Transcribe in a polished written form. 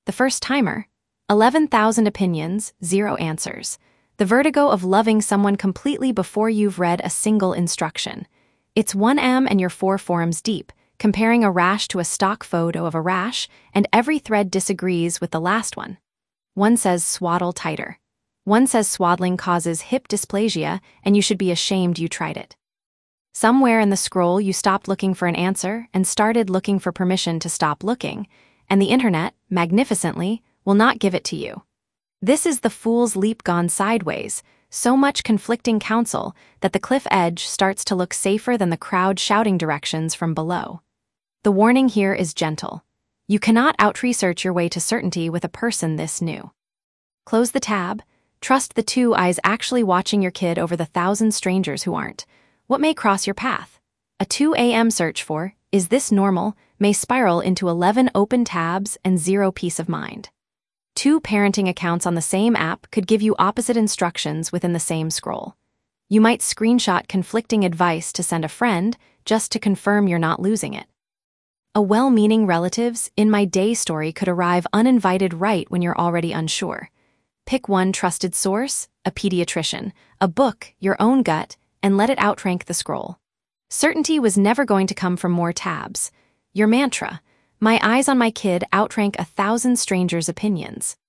The first timer. 11,000 opinions, 0 answers. The vertigo of loving someone completely before you've read a single instruction. It's 1M and you're 4 forums deep, comparing a rash to a stock photo of a rash, and every thread disagrees with the last one. One says swaddle tighter. One says swaddling causes hip dysplasia and you should be ashamed you tried it. Somewhere in the scroll you stopped looking for an answer and started looking for permission to stop looking, and the internet, magnificently, will not give it to you. This is the fool's leap gone sideways, so much conflicting counsel that the cliff edge starts to look safer than the crowd shouting directions from below. The warning here is gentle. You cannot out-research your way to certainty with a person this new. Close the tab. Trust the 2 eyes actually watching your kid over the 1,000 strangers who aren't. What may cross your path? A 2 a.m. search for, "Is this normal?" may spiral into 11 open tabs and 0 peace of mind. 2 parenting accounts on the same app could give you opposite instructions within the same scroll. You might screenshot conflicting advice to send a friend just to confirm you're not losing it. A well-meaning relative's in my day story could arrive uninvited right when you're already unsure. Pick one trusted source, a pediatrician, a book, your own gut, and let it outrank the scroll. Certainty was never going to come from more tabs. Your mantra, "My eyes on my kid outrank 1,000 strangers' opinions."